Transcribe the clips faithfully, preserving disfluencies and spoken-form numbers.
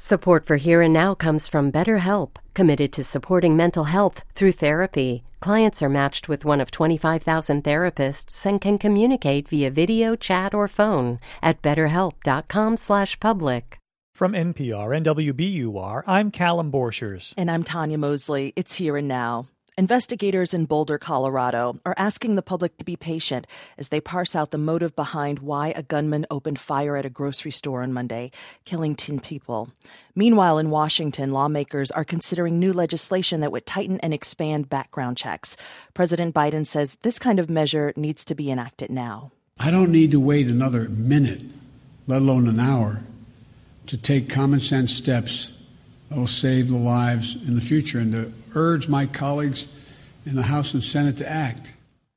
Support for Here and Now comes from BetterHelp, committed to supporting mental health through therapy. Clients are matched with one of twenty-five thousand therapists and can communicate via video, chat, or phone at betterhelp.com slash public. From N P R and W B U R, I'm Callum Borchers. And I'm Tanya Mosley. It's Here and Now. Investigators in Boulder, Colorado, are asking the public to be patient as they parse out the motive behind why a gunman opened fire at a grocery store on Monday, killing ten people. Meanwhile, in Washington, lawmakers are considering new legislation that would tighten and expand background checks. President Biden says this kind of measure needs to be enacted now. I don't need to wait another minute, let alone an hour, to take common sense steps that will save the lives in the future and to urge my colleagues in the House and Senate to act.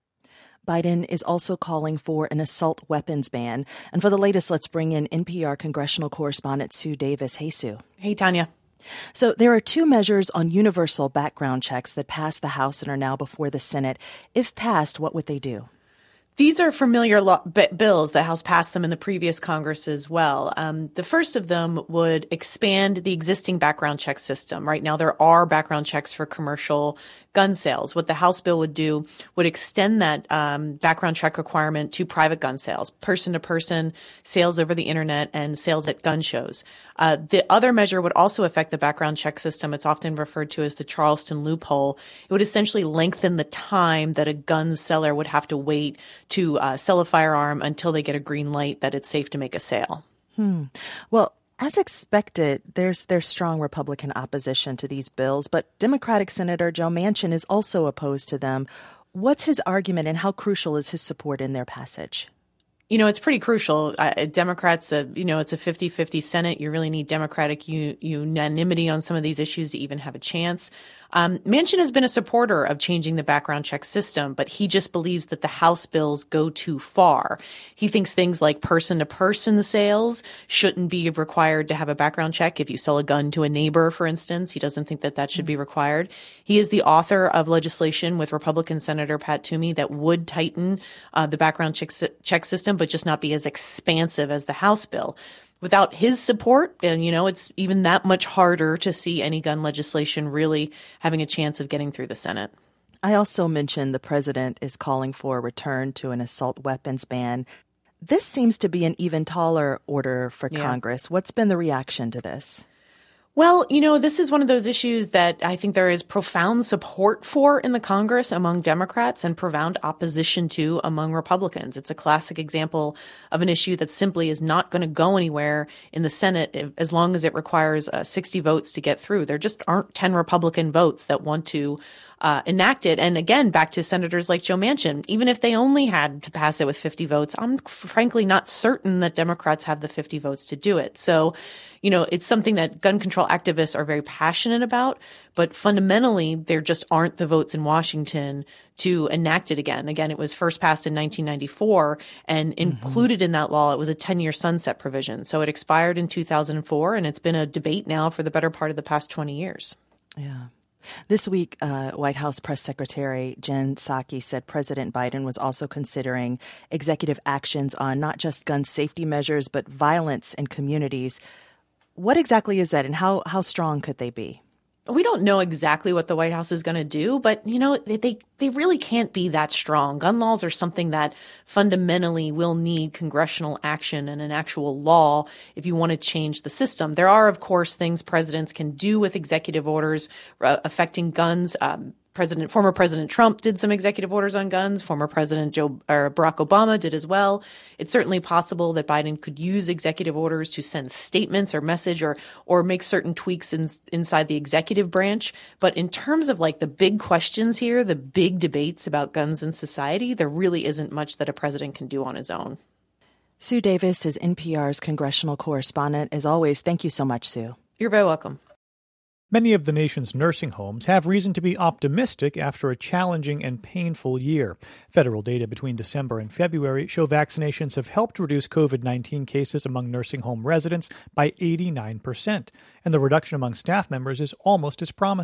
Biden is also calling for an assault weapons ban. And for the latest, let's bring in N P R congressional correspondent Sue Davis. Hey, Sue. Hey, Tanya. So there are two measures on universal background checks that passed the House and are now before the Senate. If passed, what would they do? These are familiar law, b- bills. The House passed them in the previous Congress as well. Um, the first of them would expand the existing background check system. Right now, there are background checks for commercial gun sales. What the House bill would do would extend that um, background check requirement to private gun sales, person-to-person sales over the internet, and sales at gun shows. Uh, the other measure would also affect the background check system. It's often referred to as the Charleston loophole. It would essentially lengthen the time that a gun seller would have to wait to uh, sell a firearm until they get a green light that it's safe to make a sale. Hmm. Well, as expected, there's there's strong Republican opposition to these bills, but Democratic Senator Joe Manchin is also opposed to them. What's his argument and how crucial is his support in their passage? You know, it's pretty crucial. Uh, Democrats, uh, you know, it's a fifty-fifty Senate. You really need Democratic u- unanimity on some of these issues to even have a chance. Um, Manchin has been a supporter of changing the background check system, but he just believes that the House bills go too far. He thinks things like person-to-person sales shouldn't be required to have a background check. If you sell a gun to a neighbor, for instance, he doesn't think that that should be required. He is the author of legislation with Republican Senator Pat Toomey that would tighten uh, the background check, check system, but just not be as expansive as the House bill. Without his support, and you know, it's even that much harder to see any gun legislation really having a chance of getting through the Senate. I also mentioned the president is calling for a return to an assault weapons ban. This seems to be an even taller order for yeah. Congress. What's been the reaction to this? Well, you know, this is one of those issues that I think there is profound support for in the Congress among Democrats and profound opposition to among Republicans. It's a classic example of an issue that simply is not going to go anywhere in the Senate as long as it requires uh, sixty votes to get through. There just aren't ten Republican votes that want to Uh, enacted. And again, back to senators like Joe Manchin, even if they only had to pass it with fifty votes, I'm frankly not certain that Democrats have the fifty votes to do it. So, you know, it's something that gun control activists are very passionate about, but fundamentally, there just aren't the votes in Washington to enact it again. Again, it was first passed in nineteen ninety-four, and mm-hmm. included in that law, it was a ten-year sunset provision. So it expired in two thousand four, and it's been a debate now for the better part of the past twenty years. Yeah. This week, uh, White House Press Secretary Jen Psaki said President Biden was also considering executive actions on not just gun safety measures, but violence in communities. What exactly is that, and how, how strong could they be? We don't know exactly what the White House is going to do, but, you know, they they really can't be that strong. Gun laws are something that fundamentally will need congressional action and an actual law if you want to change the system. There are, of course, things presidents can do with executive orders uh, affecting guns. Um, President, former President Trump did some executive orders on guns. Former President Joe or Barack Obama did as well. It's certainly possible that Biden could use executive orders to send statements or message or or make certain tweaks in, inside the executive branch. But in terms of like the big questions here, the big debates about guns in society, there really isn't much that a president can do on his own. Sue Davis is N P R's congressional correspondent. As always, thank you so much, Sue. You're very welcome. Many of the nation's nursing homes have reason to be optimistic after a challenging and painful year. Federal data between December and February show vaccinations have helped reduce covid nineteen cases among nursing home residents by eighty-nine percent, and the reduction among staff members is almost as promising.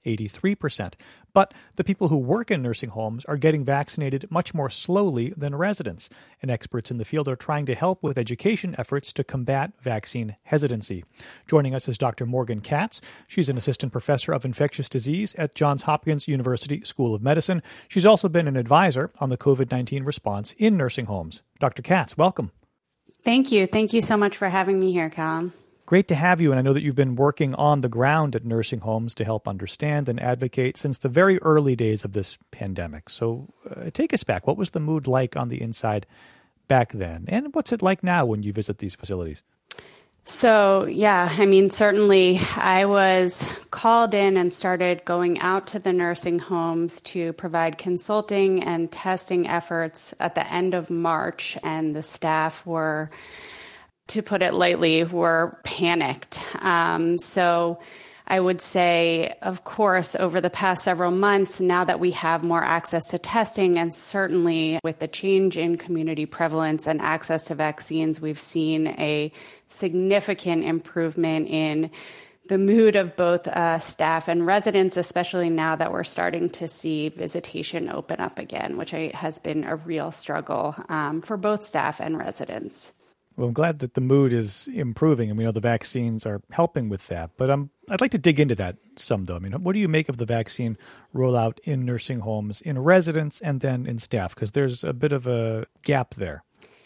eighty-three percent. But the people who work in nursing homes are getting vaccinated much more slowly than residents, and experts in the field are trying to help with education efforts to combat vaccine hesitancy. Joining us is Doctor Morgan Katz. She's an assistant professor of infectious disease at Johns Hopkins University School of Medicine. She's also been an advisor on the COVID nineteen response in nursing homes. Doctor Katz, welcome. Thank you. Thank you so much for having me here, Callum. Great to have you, and I know that you've been working on the ground at nursing homes to help understand and advocate since the very early days of this pandemic. So uh, take us back. What was the mood like on the inside back then? And what's it like now when you visit these facilities? So, yeah, I mean, certainly I was called in and started going out to the nursing homes to provide consulting and testing efforts at the end of March, and the staff were, to put it lightly, were panicked. Um, so I would say, of course, over the past several months, now that we have more access to testing, and certainly with the change in community prevalence and access to vaccines, we've seen a significant improvement in the mood of both uh, staff and residents, especially now that we're starting to see visitation open up again, which I, has been a real struggle um, for both staff and residents. Well, I'm glad that the mood is improving, and we know the vaccines are helping with that. But um, I'd like to dig into that some, though. I mean, what do you make of the vaccine rollout in nursing homes, in residents, and then in staff? Because there's a bit of a gap there.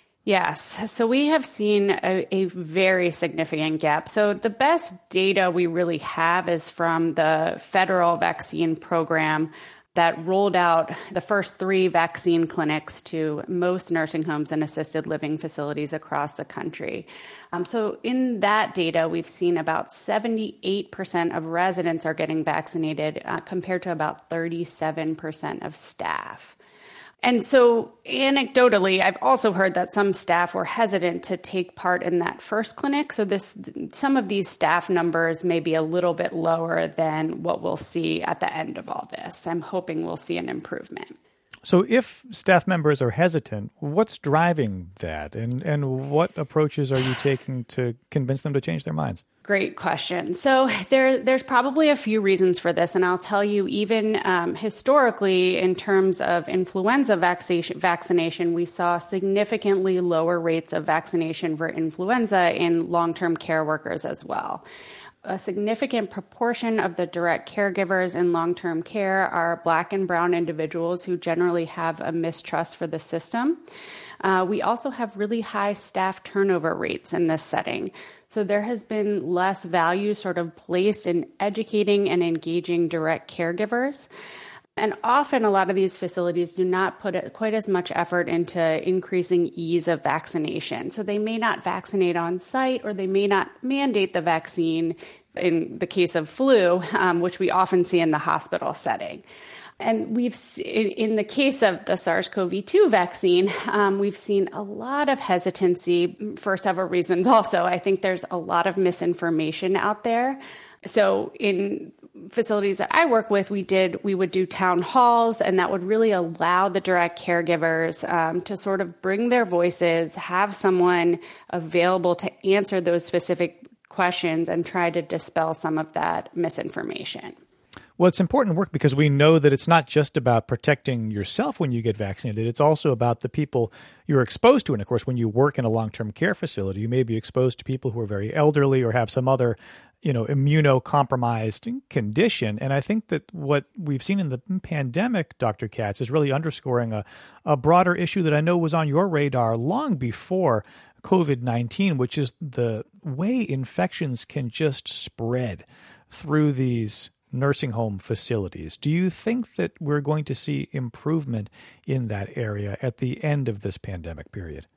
Yes. So we have seen a, a very significant gap. So the best data we really have is from the federal vaccine program that rolled out the first three vaccine clinics to most nursing homes and assisted living facilities across the country. Um, so in that data, we've seen about seventy-eight percent of residents are getting vaccinated uh, compared to about thirty-seven percent of staff. And so anecdotally, I've also heard that some staff were hesitant to take part in that first clinic. So this, some of these staff numbers may be a little bit lower than what we'll see at the end of all this. I'm hoping we'll see an improvement. So if staff members are hesitant, what's driving that? And, and what approaches are you taking to convince them to change their minds? Great question. So there, there's probably a few reasons for this, and I'll tell you, even um, historically, in terms of influenza vaccination, vaccination, we saw significantly lower rates of vaccination for influenza in long-term care workers as well. A significant proportion of the direct caregivers in long-term care are Black and Brown individuals who generally have a mistrust for the system. Uh, we also have really high staff turnover rates in this setting. So there has been less value sort of placed in educating and engaging direct caregivers. And often a lot of these facilities do not put quite as much effort into increasing ease of vaccination. So they may not vaccinate on site, or they may not mandate the vaccine in the case of flu, um, which we often see in the hospital setting. And we've, in the case of the SARS-C o V two vaccine, um, we've seen a lot of hesitancy for several reasons. Also, I think there's a lot of misinformation out there. So in facilities that I work with, we did we would do town halls, and that would really allow the direct caregivers um, to sort of bring their voices, have someone available to answer those specific questions, and try to dispel some of that misinformation. Well, it's important work because we know that it's not just about protecting yourself when you get vaccinated. It's also about the people you're exposed to. And of course, when you work in a long-term care facility, you may be exposed to people who are very elderly or have some other, you know, immunocompromised condition. And I think that what we've seen in the pandemic, Doctor Katz, is really underscoring a, a broader issue that I know was on your radar long before COVID nineteen, which is the way infections can just spread through these nursing home facilities. Do you think that we're going to see improvement in that area at the end of this pandemic period?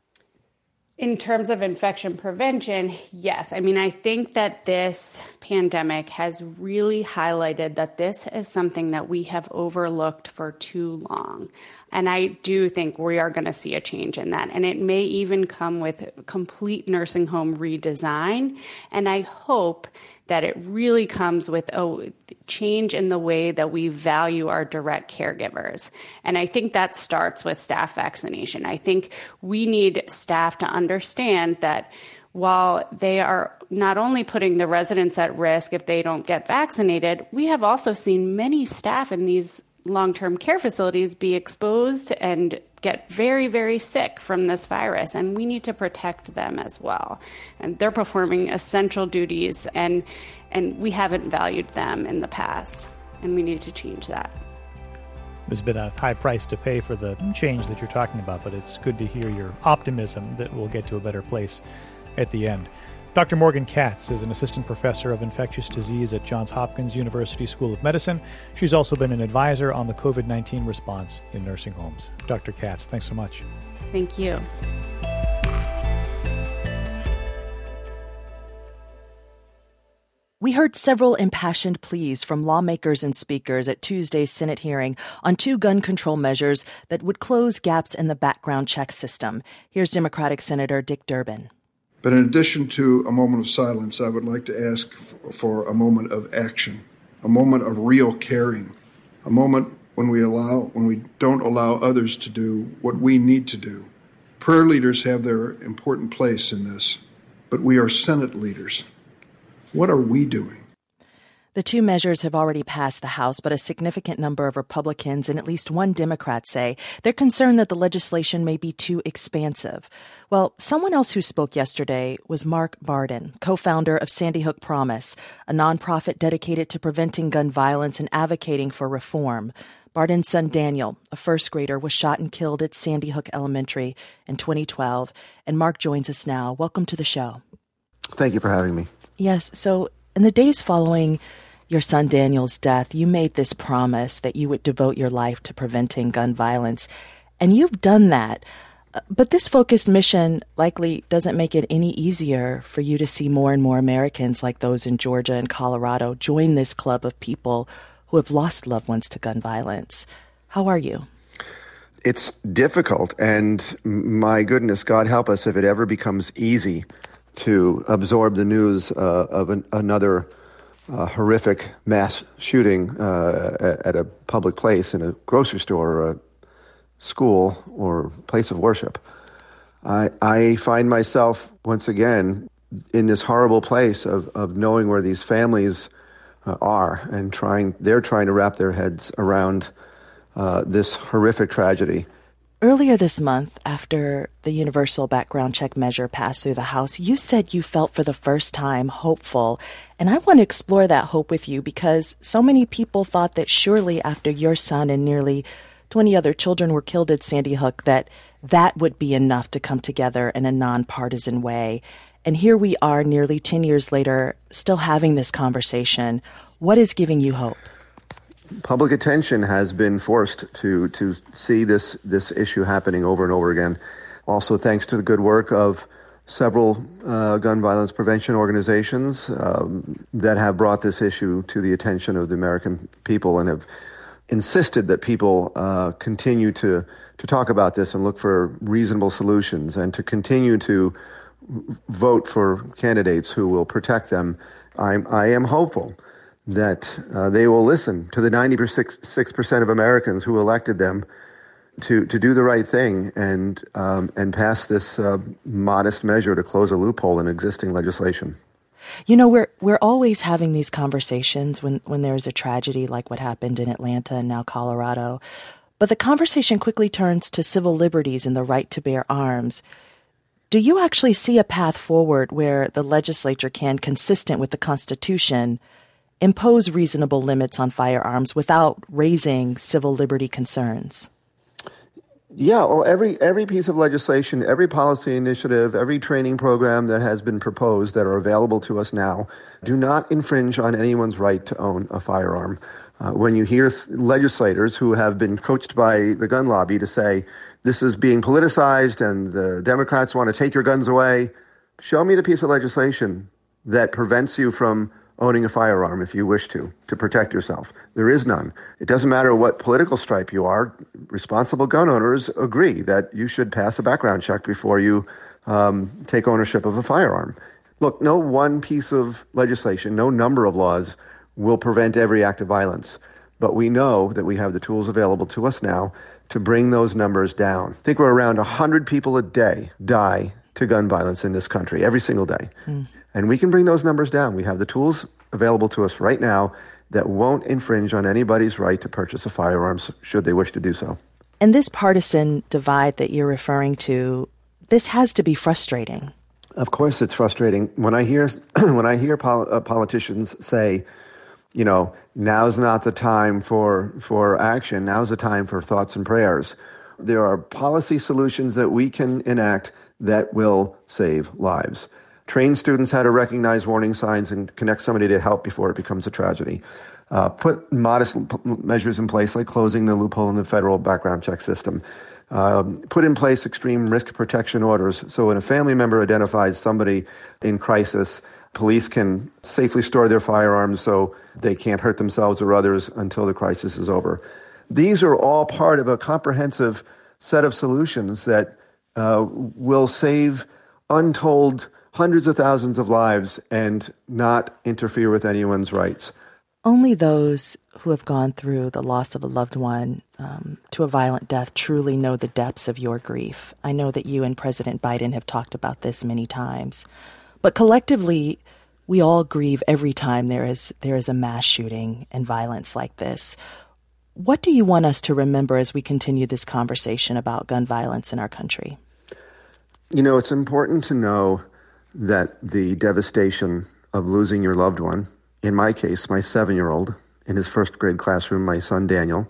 In terms of infection prevention, yes. I mean, I think that this pandemic has really highlighted that this is something that we have overlooked for too long. And I do think we are going to see a change in that. And it may even come with complete nursing home redesign. And I hope that it really comes with a change in the way that we value our direct caregivers. And I think that starts with staff vaccination. I think we need staff to understand that while they are not only putting the residents at risk if they don't get vaccinated, we have also seen many staff in these long-term care facilities be exposed and get very, very sick from this virus, and we need to protect them as well. And they're performing essential duties, and and we haven't valued them in the past, and we need to change that. There's been a high price to pay for the change that you're talking about, but it's good to hear your optimism that we'll get to a better place at the end. Doctor Morgan Katz is an assistant professor of infectious disease at Johns Hopkins University School of Medicine. She's also been an advisor on the covid nineteen response in nursing homes. Doctor Katz, thanks so much. Thank you. We heard several impassioned pleas from lawmakers and speakers at Tuesday's Senate hearing on two gun control measures that would close gaps in the background check system. Here's Democratic Senator Dick Durbin. But in addition to a moment of silence, I would like to ask for a moment of action, a moment of real caring, a moment when we allow, when we don't allow others to do what we need to do. Prayer leaders have their important place in this, but we are Senate leaders. What are we doing? The two measures have already passed the House, but a significant number of Republicans and at least one Democrat say they're concerned that the legislation may be too expansive. Well, someone else who spoke yesterday was Mark Barden, co-founder of Sandy Hook Promise, a nonprofit dedicated to preventing gun violence and advocating for reform. Barden's son Daniel, a first grader, was shot and killed at Sandy Hook Elementary in twenty twelve. And Mark joins us now. Welcome to the show. Thank you for having me. Yes, so in the days following your son Daniel's death, you made this promise that you would devote your life to preventing gun violence, and you've done that. But this focused mission likely doesn't make it any easier for you to see more and more Americans like those in Georgia and Colorado join this club of people who have lost loved ones to gun violence. How are you? It's difficult, and my goodness, God help us if it ever becomes easy to absorb the news uh, of an, another uh, horrific mass shooting uh, at, at a public place, in a grocery store or a school or place of worship. I, I find myself once again in this horrible place of, of knowing where these families uh, are and trying, they're trying to wrap their heads around uh, this horrific tragedy. Earlier this month, after the universal background check measure passed through the House, you said you felt for the first time hopeful. And I want to explore that hope with you because so many people thought that surely after your son and nearly twenty other children were killed at Sandy Hook, that that would be enough to come together in a nonpartisan way. And here we are nearly ten years later, still having this conversation. What is giving you hope? Public attention has been forced to to see this this issue happening over and over again. Also, thanks to the good work of several uh, gun violence prevention organizations um, that have brought this issue to the attention of the American people and have insisted that people uh, continue to to talk about this and look for reasonable solutions and to continue to vote for candidates who will protect them. I'm I am hopeful that uh, they will listen to the ninety-six percent of Americans who elected them to to do the right thing and um, and pass this uh, modest measure to close a loophole in existing legislation. You know, we're we're always having these conversations when, when there's a tragedy like what happened in Atlanta and now Colorado. But the conversation quickly turns to civil liberties and the right to bear arms. Do you actually see a path forward where the legislature can, consistent with the Constitution, impose reasonable limits on firearms without raising civil liberty concerns? Yeah, well, every every piece of legislation, every policy initiative, every training program that has been proposed that are available to us now do not infringe on anyone's right to own a firearm. Uh, when you hear th- legislators who have been coached by the gun lobby to say, this is being politicized and the Democrats want to take your guns away, show me the piece of legislation that prevents you from owning a firearm if you wish to, to protect yourself. There is none. It doesn't matter what political stripe you are. Responsible gun owners agree that you should pass a background check before you um, take ownership of a firearm. Look, no one piece of legislation, no number of laws will prevent every act of violence. But we know that we have the tools available to us now to bring those numbers down. I think we're around one hundred people a day die to gun violence in this country every single day. Mm. And we can bring those numbers down. We have the tools available to us right now that won't infringe on anybody's right to purchase a firearm should they wish to do so. And this partisan divide that you're referring to, this has to be frustrating. Of course it's frustrating. When I hear when I hear pol- uh, politicians say, you know, now's not the time for for action, now's the time for thoughts and prayers. There are policy solutions that we can enact that will save lives. Train students how to recognize warning signs and connect somebody to help before it becomes a tragedy. Uh, put modest p- measures in place like closing the loophole in the federal background check system. Um, put in place extreme risk protection orders so when a family member identifies somebody in crisis, police can safely store their firearms so they can't hurt themselves or others until the crisis is over. These are all part of a comprehensive set of solutions that uh, will save untold hundreds of thousands of lives and not interfere with anyone's rights. Only those who have gone through the loss of a loved one um, to a violent death truly know the depths of your grief. I know that you and President Biden have talked about this many times. But collectively, we all grieve every time there is there is a mass shooting and violence like this. What do you want us to remember as we continue this conversation about gun violence in our country? You know, it's important to know that the devastation of losing your loved one, in my case, my seven-year-old, in his first grade classroom, my son Daniel,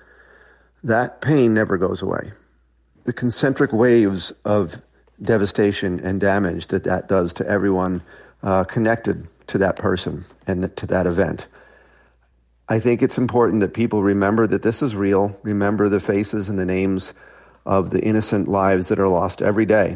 that pain never goes away. The concentric waves of devastation and damage that that does to everyone uh, connected to that person and th- to that event. I think it's important that people remember that this is real, remember the faces and the names of the innocent lives that are lost every day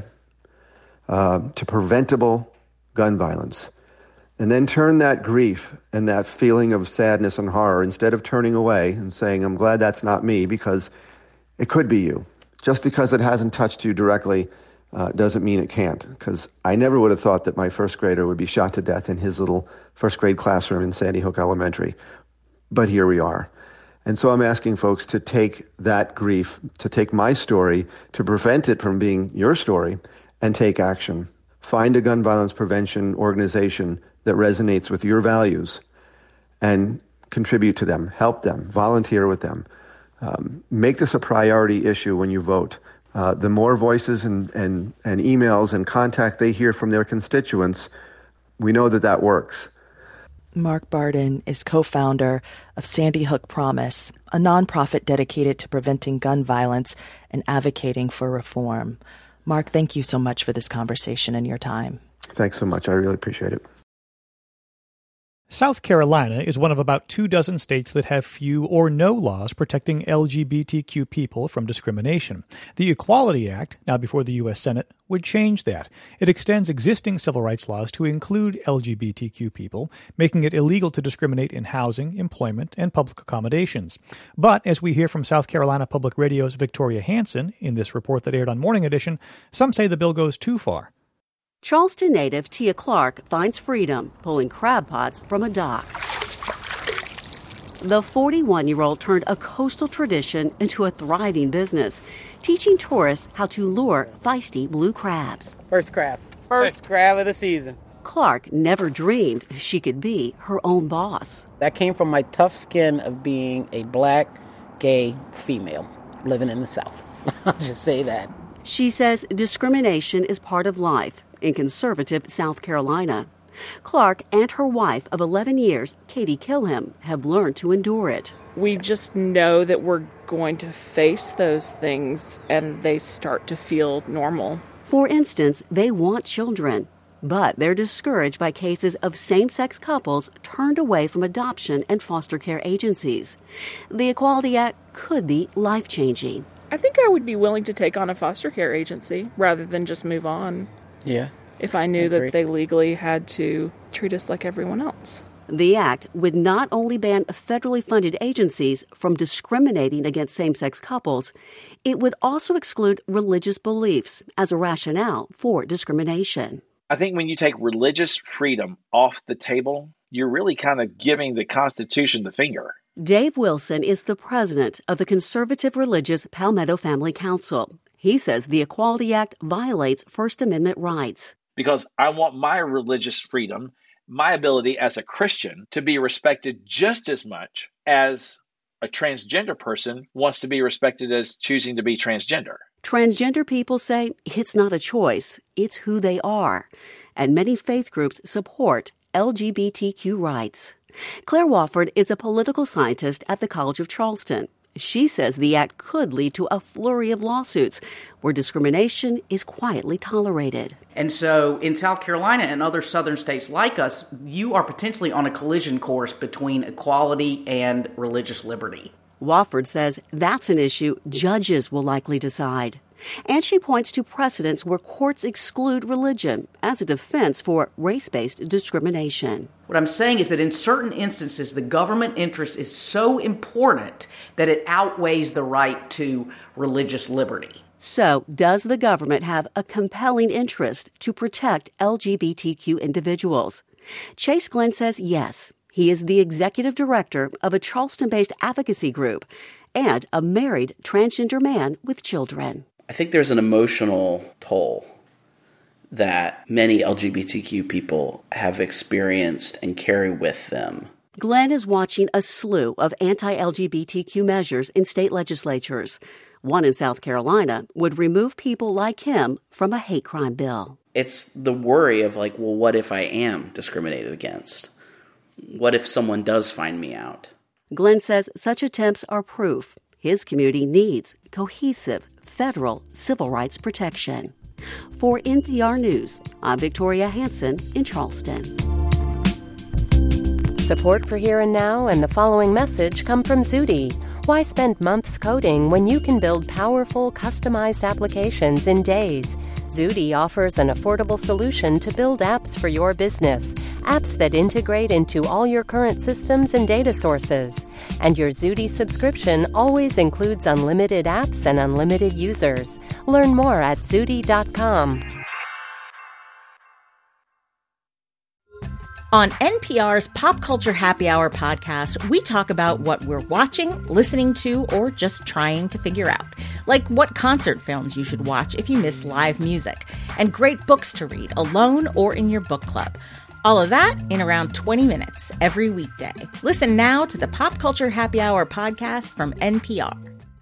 uh, to preventable gun violence. And then turn that grief and that feeling of sadness and horror, instead of turning away and saying, I'm glad that's not me, because it could be you. Just because it hasn't touched you directly uh, doesn't mean it can't. Because I never would have thought that my first grader would be shot to death in his little first grade classroom in Sandy Hook Elementary. But here we are. And so I'm asking folks to take that grief, to take my story, to prevent it from being your story, and take action. Find a gun violence prevention organization that resonates with your values and contribute to them, help them, volunteer with them. Um, make this a priority issue when you vote. Uh, the more voices and, and, and emails and contact they hear from their constituents, we know that that works. Mark Barden is co-founder of Sandy Hook Promise, a nonprofit dedicated to preventing gun violence and advocating for reform. Mark, thank you so much for this conversation and your time. Thanks so much. I really appreciate it. South Carolina is one of about two dozen states that have few or no laws protecting L G B T Q people from discrimination. The Equality Act, now before the U S Senate, would change that. It extends existing civil rights laws to include L G B T Q people, making it illegal to discriminate in housing, employment, and public accommodations. But, as we hear from South Carolina Public Radio's Victoria Hanson in this report that aired on Morning Edition, some say the bill goes too far. Charleston native Tia Clark finds freedom pulling crab pots from a dock. The forty-one-year-old turned a coastal tradition into a thriving business, teaching tourists how to lure feisty blue crabs. First crab. First hey. crab of the season. Clark never dreamed she could be her own boss. That came from my tough skin of being a black, gay female living in the South. I'll just say that. She says discrimination is part of life in conservative South Carolina. Clark and her wife of eleven years, Katie Kilham, have learned to endure it. We just know that we're going to face those things and they start to feel normal. For instance, they want children, but they're discouraged by cases of same-sex couples turned away from adoption and foster care agencies. The Equality Act could be life-changing. I think I would be willing to take on a foster care agency rather than just move on. Yeah. If I knew I that they legally had to treat us like everyone else. The act would not only ban federally funded agencies from discriminating against same-sex couples, it would also exclude religious beliefs as a rationale for discrimination. I think when you take religious freedom off the table, you're really kind of giving the Constitution the finger. Dave Wilson is the president of the conservative religious Palmetto Family Council. He says the Equality Act violates First Amendment rights. Because I want my religious freedom, my ability as a Christian, to be respected just as much as a transgender person wants to be respected as choosing to be transgender. Transgender people say it's not a choice, it's who they are. And many faith groups support L G B T Q rights. Claire Wofford is a political scientist at the College of Charleston. She says the act could lead to a flurry of lawsuits where discrimination is quietly tolerated. And so in South Carolina and other southern states like us, you are potentially on a collision course between equality and religious liberty. Wofford says that's an issue judges will likely decide. And she points to precedents where courts exclude religion as a defense for race-based discrimination. What I'm saying is that in certain instances, the government interest is so important that it outweighs the right to religious liberty. So, does the government have a compelling interest to protect L G B T Q individuals? Chase Glenn says yes. He is the executive director of a Charleston-based advocacy group and a married transgender man with children. I think there's an emotional toll that many L G B T Q people have experienced and carry with them. Glenn is watching a slew of anti-L G B T Q measures in state legislatures. One in South Carolina would remove people like him from a hate crime bill. It's the worry of like, well, what if I am discriminated against? What if someone does find me out? Glenn says such attempts are proof his community needs cohesive federal civil rights protection. For N P R News, I'm Victoria Hansen in Charleston. Support for Here and Now and the following message come from Zudy. Why spend months coding when you can build powerful, customized applications in days? Zudy offers an affordable solution to build apps for your business, apps that integrate into all your current systems and data sources. And your Zudy subscription always includes unlimited apps and unlimited users. Learn more at zudy dot com. On N P R's Pop Culture Happy Hour podcast, we talk about what we're watching, listening to, or just trying to figure out. Like what concert films you should watch if you miss live music, and great books to read alone or in your book club. All of that in around twenty minutes every weekday. Listen now to the Pop Culture Happy Hour podcast from N P R.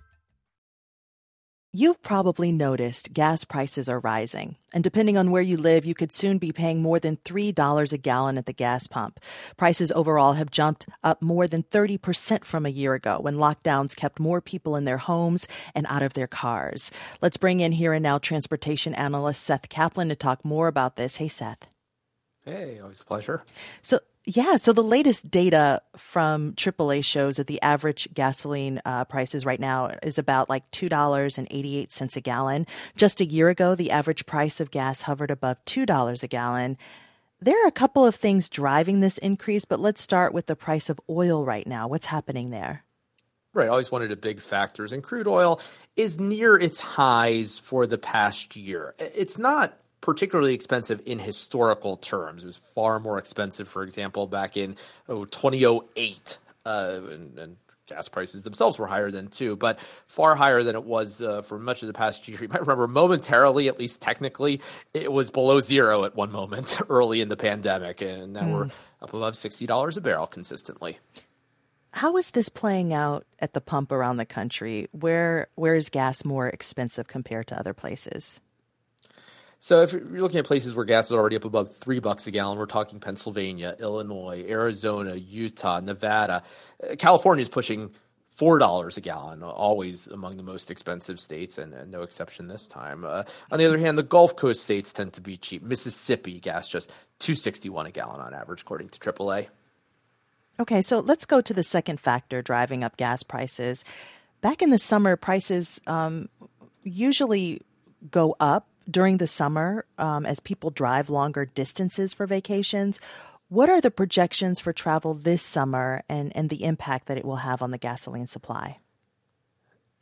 You've probably noticed gas prices are rising, and depending on where you live, you could soon be paying more than three dollars a gallon at the gas pump. Prices overall have jumped up more than thirty percent from a year ago when lockdowns kept more people in their homes and out of their cars. Let's bring in Here and Now transportation analyst Seth Kaplan to talk more about this. Hey, Seth. Hey, always a pleasure. So, yeah, so the latest data from triple A shows that the average gasoline uh, prices right now is about like two dollars and eighty-eight cents a gallon. Just a year ago, the average price of gas hovered above two dollars a gallon. There are a couple of things driving this increase, but let's start with the price of oil right now. What's happening there? Right, always one of the big factors. And crude oil is near its highs for the past year. It's not particularly expensive in historical terms. It was far more expensive, for example, back in oh, two thousand eight, uh, and, and gas prices themselves were higher then too, but far higher than it was uh, for much of the past year. You might remember momentarily, at least technically, it was below zero at one moment early in the pandemic, and now mm. we're up above sixty dollars a barrel consistently. How is this playing out at the pump around the country? Where where is gas more expensive compared to other places? So if you're looking at places where gas is already up above three bucks a gallon, we're talking Pennsylvania, Illinois, Arizona, Utah, Nevada. California is pushing four dollars a gallon, always among the most expensive states, and, and no exception this time. Uh, on the other hand, the Gulf Coast states tend to be cheap. Mississippi, gas just two dollars and sixty-one cents a gallon on average, according to triple A. Okay, so let's go to the second factor driving up gas prices. Back in the summer, prices um, usually go up during the summer um, as people drive longer distances for vacations. What are the projections for travel this summer and, and the impact that it will have on the gasoline supply?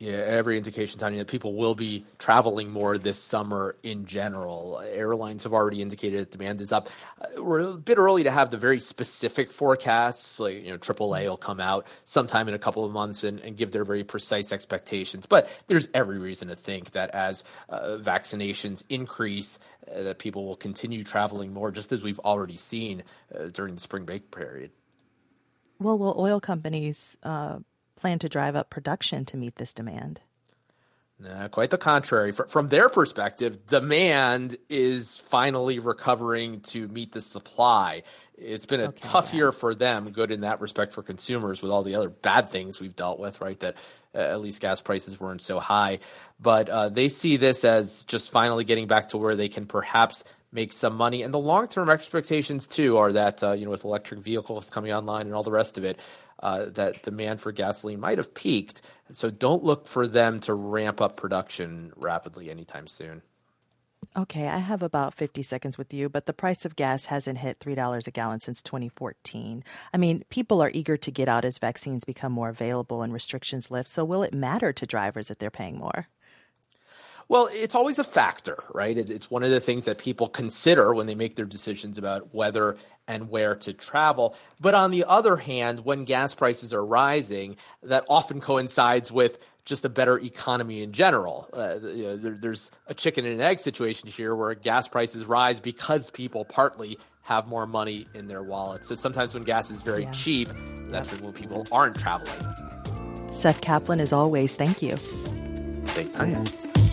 Yeah, every indication, Tanya, that people will be traveling more this summer in general. Airlines have already indicated that demand is up. Uh, we're a bit early to have the very specific forecasts. Like, you know, triple A will come out sometime in a couple of months and, and give their very precise expectations. But there's every reason to think that as uh, vaccinations increase, uh, that people will continue traveling more, just as we've already seen uh, during the spring break period. Well, will oil companies uh plan to drive up production to meet this demand? Nah, quite the contrary. From their perspective, demand is finally recovering to meet the supply. It's been a okay, tough yeah. year for them, good in that respect for consumers with all the other bad things we've dealt with, right, that uh, at least gas prices weren't so high. But uh, they see this as just finally getting back to where they can perhaps make some money. And the long-term expectations, too, are that, uh, you know, with electric vehicles coming online and all the rest of it, uh, that demand for gasoline might have peaked. So don't look for them to ramp up production rapidly anytime soon. Okay, I have about fifty seconds with you, but the price of gas hasn't hit three dollars a gallon since twenty fourteen. I mean, people are eager to get out as vaccines become more available and restrictions lift. So will it matter to drivers if they're paying more? Well, it's always a factor, right? It's one of the things that people consider when they make their decisions about whether and where to travel. But on the other hand, when gas prices are rising, that often coincides with just a better economy in general. Uh, you know, there, there's a chicken and an egg situation here where gas prices rise because people partly have more money in their wallets. So sometimes when gas is very yeah. cheap, that's when people aren't traveling. Seth Kaplan, as always, thank you. Thanks, Tanya.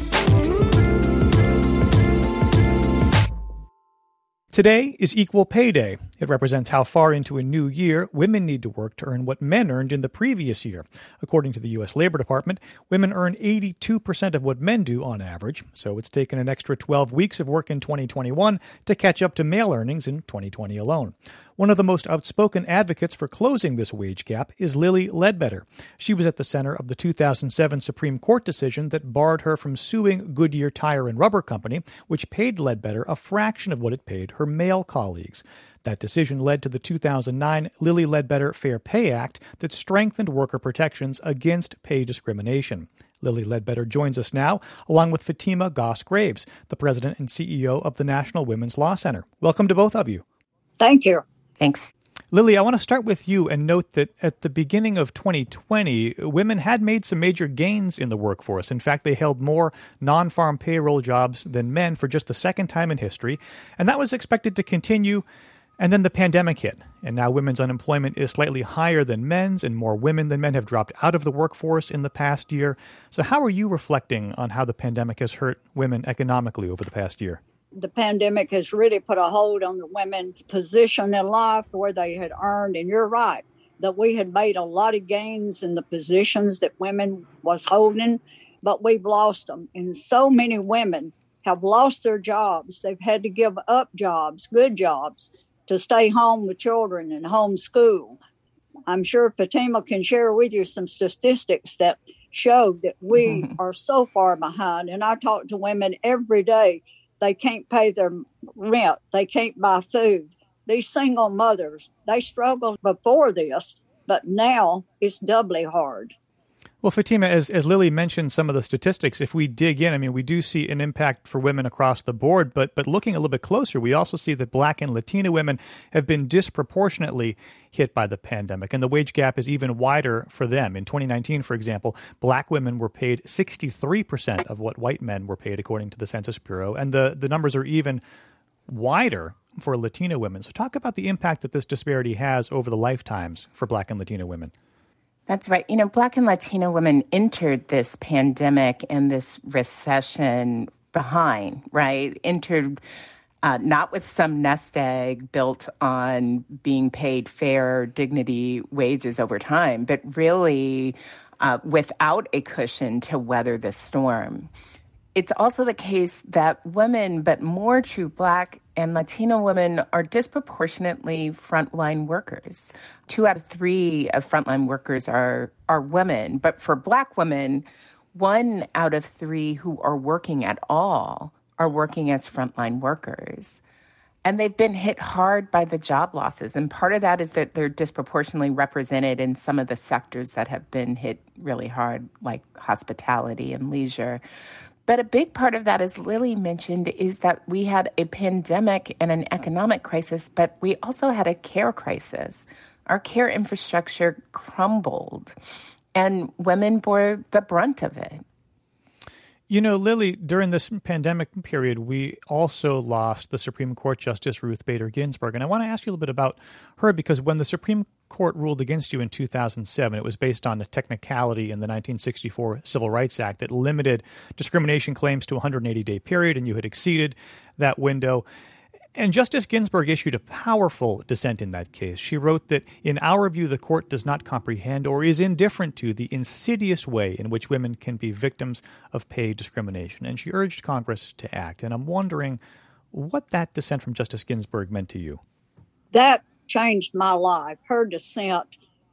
Today is Equal Pay Day. It represents how far into a new year women need to work to earn what men earned in the previous year. According to the U S Labor Department, women earn eighty-two percent of what men do on average, so it's taken an extra twelve weeks of work in twenty twenty-one to catch up to male earnings in twenty twenty alone. One of the most outspoken advocates for closing this wage gap is Lilly Ledbetter. She was at the center of the two thousand seven Supreme Court decision that barred her from suing Goodyear Tire and Rubber Company, which paid Ledbetter a fraction of what it paid her male colleagues. That decision led to the two thousand nine Lilly Ledbetter Fair Pay Act that strengthened worker protections against pay discrimination. Lilly Ledbetter joins us now, along with Fatima Goss-Graves, the president and C E O of the National Women's Law Center. Welcome to both of you. Thank you. Thanks. Lilly, I want to start with you and note that at the beginning of twenty twenty, women had made some major gains in the workforce. In fact, they held more non-farm payroll jobs than men for just the second time in history, and that was expected to continue. And then the pandemic hit, and now women's unemployment is slightly higher than men's, and more women than men have dropped out of the workforce in the past year. So how are you reflecting on how the pandemic has hurt women economically over the past year? The pandemic has really put a hold on the women's position in life where they had earned, and you're right, that we had made a lot of gains in the positions that women was holding, but we've lost them. And so many women have lost their jobs. They've had to give up jobs, good jobs, to stay home with children and homeschool. I'm sure Fatima can share with you some statistics that show that we are so far behind. And I talk to women every day. They can't pay their rent. They can't buy food. These single mothers, they struggled before this, but now it's doubly hard. Well, Fatima, as, as Lilly mentioned some of the statistics, if we dig in, I mean, we do see an impact for women across the board, but but looking a little bit closer, we also see that Black and Latina women have been disproportionately hit by the pandemic, and the wage gap is even wider for them. In twenty nineteen, for example, Black women were paid sixty-three percent of what white men were paid, according to the Census Bureau, and the, the numbers are even wider for Latina women. So talk about the impact that this disparity has over the lifetimes for Black and Latina women. That's right. You know, Black and Latino women entered this pandemic and this recession behind, right? Entered uh, not with some nest egg built on being paid fair dignity wages over time, but really uh, without a cushion to weather the storm. It's also the case that women, but more true Black and Latino women, are disproportionately frontline workers. Two out of three of frontline workers are, are women. But for Black women, one out of three who are working at all are working as frontline workers. And they've been hit hard by the job losses. And part of that is that they're disproportionately represented in some of the sectors that have been hit really hard, like hospitality and leisure. But a big part of that, as Lily mentioned, is that we had a pandemic and an economic crisis, but we also had a care crisis. Our care infrastructure crumbled, and women bore the brunt of it. You know, Lily, during this pandemic period, we also lost the Supreme Court Justice Ruth Bader Ginsburg. And I want to ask you a little bit about her, because when the Supreme Court ruled against you in two thousand seven, it was based on a technicality in the nineteen sixty-four Civil Rights Act that limited discrimination claims to a one hundred eighty day period, and you had exceeded that window. And Justice Ginsburg issued a powerful dissent in that case. She wrote that, in our view, the court does not comprehend or is indifferent to the insidious way in which women can be victims of pay discrimination. And she urged Congress to act. And I'm wondering what that dissent from Justice Ginsburg meant to you. That changed my life. Her dissent,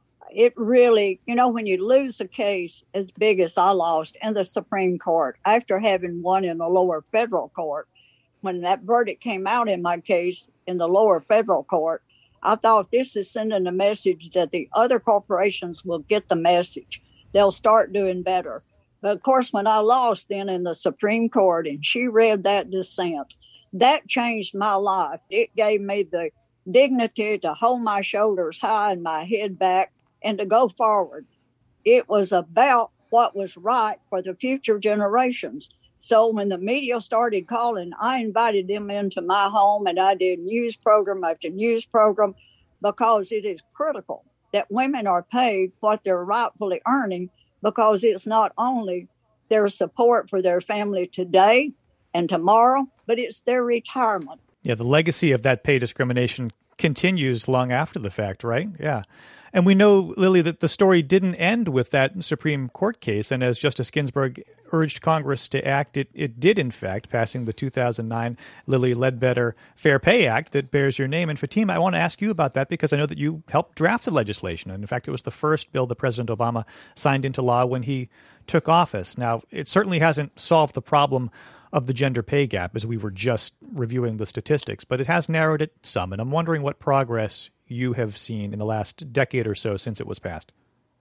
it really, you know, when you lose a case as big as I lost in the Supreme Court, after having won in the lower federal court, when that verdict came out in my case in the lower federal court, I thought, this is sending a message that the other corporations will get the message. They'll start doing better. But of course, when I lost then in the Supreme Court and she read that dissent, that changed my life. It gave me the dignity to hold my shoulders high and my head back and to go forward. It was about what was right for the future generations. So when the media started calling, I invited them into my home and I did news program after news program, because it is critical that women are paid what they're rightfully earning, because it's not only their support for their family today and tomorrow, but it's their retirement. Yeah, the legacy of that pay discrimination continues long after the fact, right? Yeah. And we know, Lily, that the story didn't end with that Supreme Court case. And as Justice Ginsburg urged Congress to act, it, it did, in fact, passing the two thousand nine Lilly Ledbetter Fair Pay Act that bears your name. And Fatima, I want to ask you about that, because I know that you helped draft the legislation. And in fact, it was the first bill that President Obama signed into law when he took office. Now, it certainly hasn't solved the problem of the gender pay gap, as we were just reviewing the statistics, but it has narrowed it some. And I'm wondering what progress you have seen in the last decade or so since it was passed.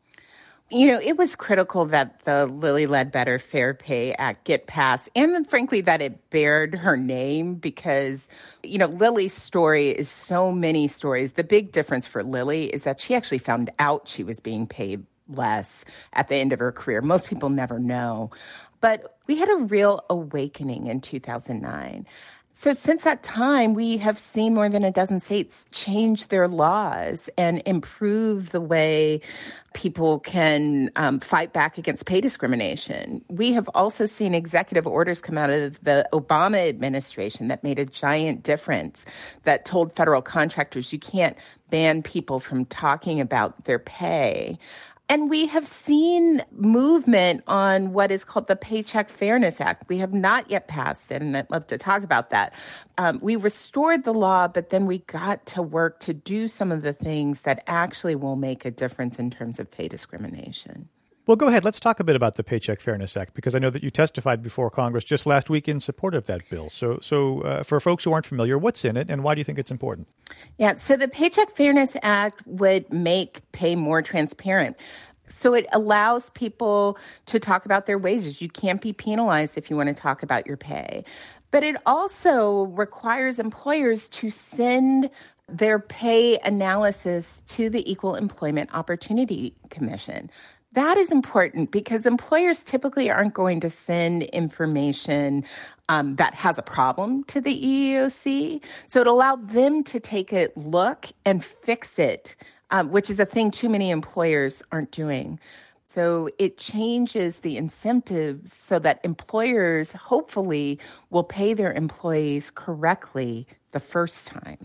You know, it was critical that the Lilly Ledbetter Fair Pay Act get passed, and then, frankly, that it bared her name, because, you know, Lily's story is so many stories. The big difference for Lily is that she actually found out she was being paid less at the end of her career. Most people never know. But we had a real awakening in two thousand nine. So since that time, we have seen more than a dozen states change their laws and improve the way people can um, fight back against pay discrimination. We have also seen executive orders come out of the Obama administration that made a giant difference, that told federal contractors you can't ban people from talking about their pay. And we have seen movement on what is called the Paycheck Fairness Act. We have not yet passed it, and I'd love to talk about that. Um, we restored the law, but then we got to work to do some of the things that actually will make a difference in terms of pay discrimination. Well, go ahead. Let's talk a bit about the Paycheck Fairness Act, because I know that you testified before Congress just last week in support of that bill. So so uh, for folks who aren't familiar, what's in it and why do you think it's important? Yeah, so the Paycheck Fairness Act would make pay more transparent. So it allows people to talk about their wages. You can't be penalized if you want to talk about your pay. But it also requires employers to send their pay analysis to the Equal Employment Opportunity Commission. That is important because employers typically aren't going to send information um, that has a problem to the E E O C. So it allowed them to take a look and fix it, um, which is a thing too many employers aren't doing. So it changes the incentives so that employers hopefully will pay their employees correctly the first time.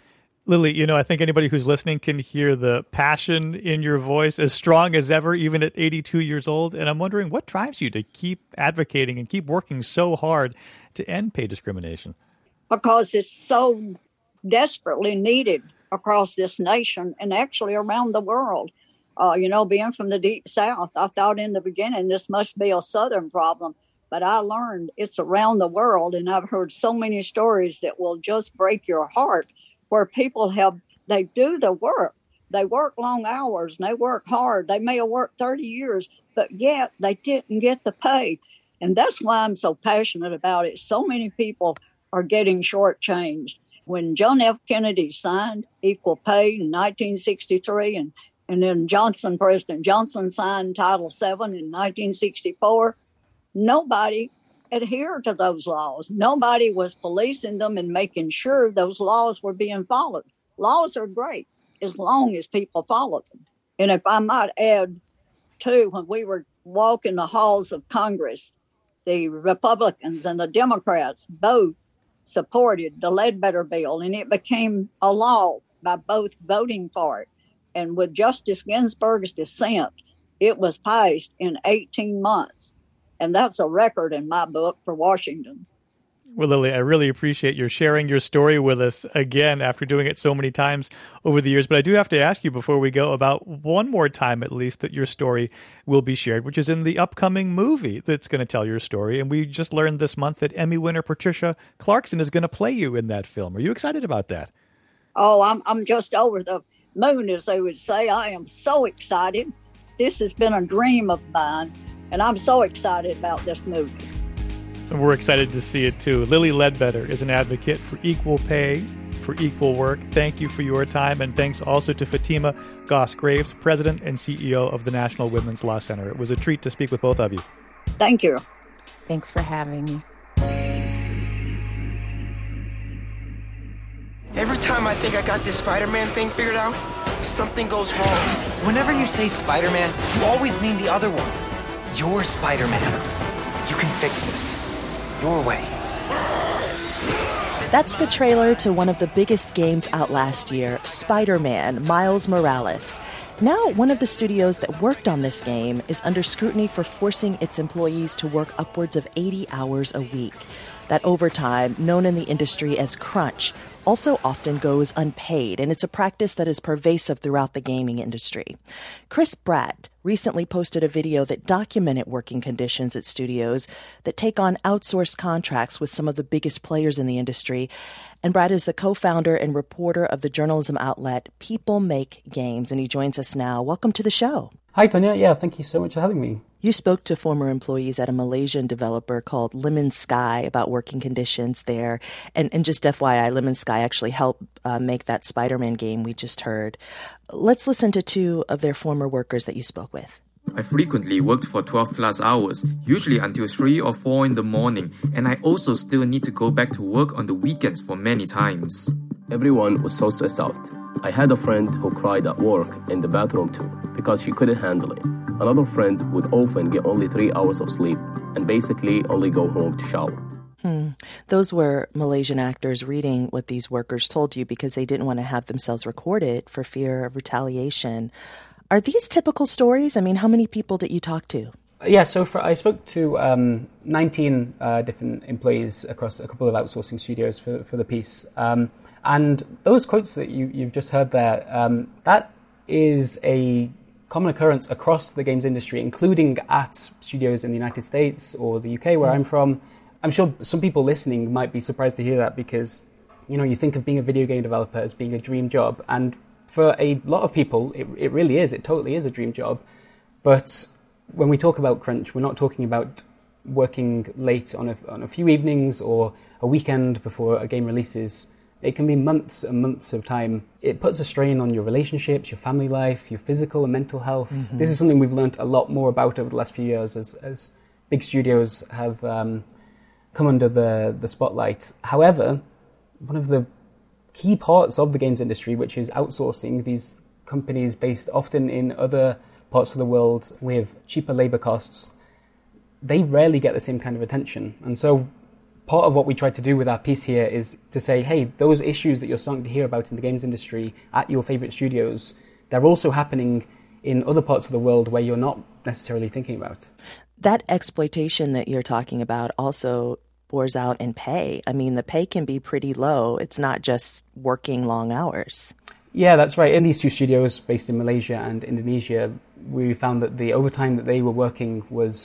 Lily, you know, I think anybody who's listening can hear the passion in your voice as strong as ever, even at eighty-two years old. And I'm wondering what drives you to keep advocating and keep working so hard to end pay discrimination? Because it's so desperately needed across this nation and actually around the world. Uh, you know, being from the Deep South, I thought in the beginning this must be a Southern problem. but I learned it's around the world, and I've heard so many stories that will just break your heart, where people have, they do the work. They work long hours and they work hard. They may have worked thirty years, but yet they didn't get the pay. And that's why I'm so passionate about it. So many people are getting shortchanged. When John F. Kennedy signed equal pay in nineteen sixty-three, and, and then Johnson, President Johnson signed Title seven in nineteen sixty-four, nobody adhered to those laws. Nobody was policing them and making sure those laws were being followed. Laws are great as long as people follow them. And if I might add, too, when we were walking the halls of Congress, the Republicans and the Democrats both supported the Ledbetter bill, and it became a law by both voting for it. And with Justice Ginsburg's dissent, it was passed in eighteen months. And that's a record in my book for Washington. Well, Lily, I really appreciate your sharing your story with us again after doing it so many times over the years. But I do have to ask you before we go about one more time, at least, that your story will be shared, which is in the upcoming movie that's going to tell your story. And we just learned this month that Emmy winner Patricia Clarkson is going to play you in that film. Are you excited about that? Oh, I'm I'm just over the moon, as they would say. I am so excited. This has been a dream of mine, and I'm so excited about this movie. And we're excited to see it, too. Lily Ledbetter is an advocate for equal pay, for equal work. Thank you for your time, and thanks also to Fatima Goss-Graves, President and C E O of the National Women's Law Center. It was a treat to speak with both of you. Thank you. Thanks for having me. Every time I think I got this Spider-Man thing figured out, something goes wrong. Whenever you say Spider-Man, you always mean the other one. You're Spider-Man. You can fix this. Your way. That's the trailer to one of the biggest games out last year, Spider-Man, Miles Morales. Now, one of the studios that worked on this game is under scrutiny for forcing its employees to work upwards of eighty hours a week. That overtime, known in the industry as crunch, also often goes unpaid, and it's a practice that is pervasive throughout the gaming industry. Chris Bratt recently posted a video that documented working conditions at studios that take on outsourced contracts with some of the biggest players in the industry. And Bratt is the co-founder and reporter of the journalism outlet People Make Games, and he joins us now. Welcome to the show. Hi, Tonya. Yeah, thank you so much for having me. You spoke to former employees at a Malaysian developer called Lemon Sky about working conditions there. And, and just F Y I, Lemon Sky actually helped uh, make that Spider-Man game we just heard. Let's listen to two of their former workers that you spoke with. I frequently worked for twelve plus hours, usually until three or four in the morning, and I also still need to go back to work on the weekends for many times. Everyone was so stressed out. I had a friend who cried at work in the bathroom too, because she couldn't handle it. Another friend would often get only three hours of sleep and basically only go home to shower. Hmm. Those were Malaysian actors reading what these workers told you because they didn't want to have themselves recorded for fear of retaliation. Are these typical stories? I mean, how many people did you talk to? Yeah, so for, I spoke to um, nineteen uh, different employees across a couple of outsourcing studios for, for the piece. Um, and those quotes that you, you've just heard there, um, that is a common occurrence across the games industry, including at studios in the United States or the U K, where mm. I'm from. I'm sure some people listening might be surprised to hear that because, you know, you think of being a video game developer as being a dream job. And for a lot of people, it, it really is. It totally is a dream job. But when we talk about crunch, we're not talking about working late on a, on a few evenings or a weekend before a game releases. It can be months and months of time. It puts a strain on your relationships, your family life, your physical and mental health. Mm-hmm. This is something we've learned a lot more about over the last few years as, as big studios have um, come under the, the spotlight. However, one of the key parts of the games industry, which is outsourcing, these companies based often in other parts of the world with cheaper labor costs, they rarely get the same kind of attention. And so part of what we try to do with our piece here is to say, hey, those issues that you're starting to hear about in the games industry at your favorite studios, they're also happening in other parts of the world where you're not necessarily thinking about. That exploitation that you're talking about also pours out in pay. I mean, the pay can be pretty low. It's not just working long hours. Yeah, that's right. In these two studios based in Malaysia and Indonesia, we found that the overtime that they were working was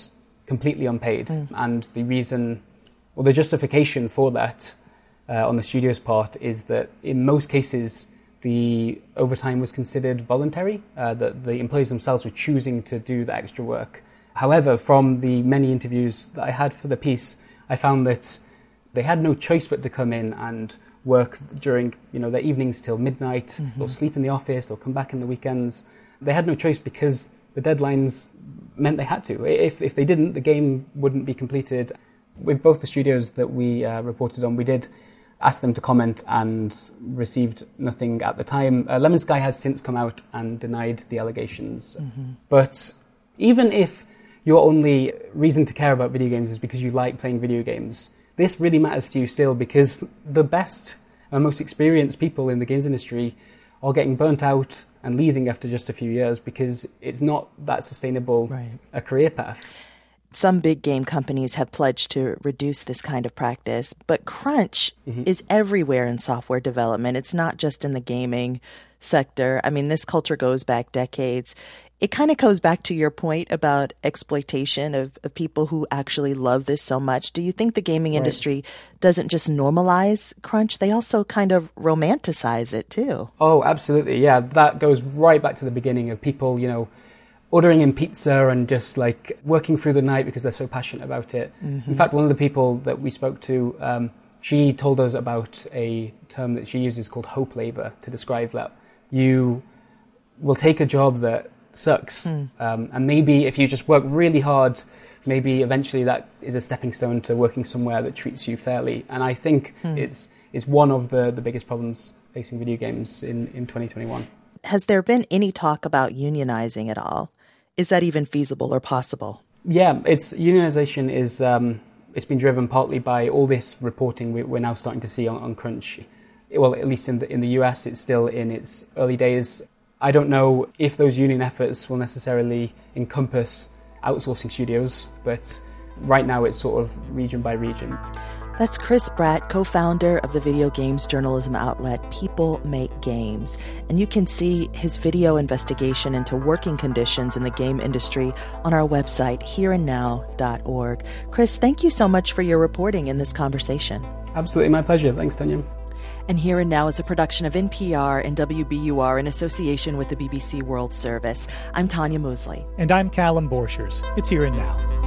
completely unpaid. Mm. And the reason, or the justification for that uh, on the studio's part is that in most cases, the overtime was considered voluntary, uh, that the employees themselves were choosing to do the extra work. However, from the many interviews that I had for the piece, I found that they had no choice but to come in and work during, you know, their evenings till midnight, mm-hmm. or sleep in the office, or come back in the weekends. They had no choice because the deadlines meant they had to. If if they didn't, the game wouldn't be completed. With both the studios that we uh, reported on, we did ask them to comment and received nothing at the time. Uh, Lemon Sky has since come out and denied the allegations. Mm-hmm. But even if your only reason to care about video games is because you like playing video games, this really matters to you still, because the best and most experienced people in the games industry are getting burnt out and leaving after just a few years because it's not that sustainable right. a career path. Some big game companies have pledged to reduce this kind of practice, but crunch Mm-hmm. is everywhere in software development. It's not just in the gaming sector. I mean, this culture goes back decades. It kind of goes back to your point about exploitation of, of people who actually love this so much. Do you think the gaming Right. industry doesn't just normalize crunch? They also kind of romanticize it too. Oh, absolutely. Yeah, that goes right back to the beginning of people, you know, ordering in pizza and just like working through the night because they're so passionate about it. Mm-hmm. In fact, one of the people that we spoke to, um, she told us about a term that she uses called hope labor to describe that. You will take a job that sucks, Mm. um, and maybe if you just work really hard, maybe eventually that is a stepping stone to working somewhere that treats you fairly. And I think Mm. it's it's one of the, the biggest problems facing video games in, in twenty twenty-one. Has there been any talk about unionizing at all? Is that even feasible or possible? Yeah, it's unionization is um, it's been driven partly by all this reporting we, we're now starting to see on, on Crunch. Well, at least in the in the U S, it's still in its early days. I don't know if those union efforts will necessarily encompass outsourcing studios, but right now it's sort of region by region. That's Chris Bratt, co-founder of the video games journalism outlet People Make Games. And you can see his video investigation into working conditions in the game industry on our website, here and now dot org. Chris, thank you so much for your reporting in this conversation. Absolutely, my pleasure. Thanks, Tanya. And Here and Now is a production of N P R and W B U R in association with the B B C World Service. I'm Tanya Mosley. And I'm Callum Borchers. It's Here and Now.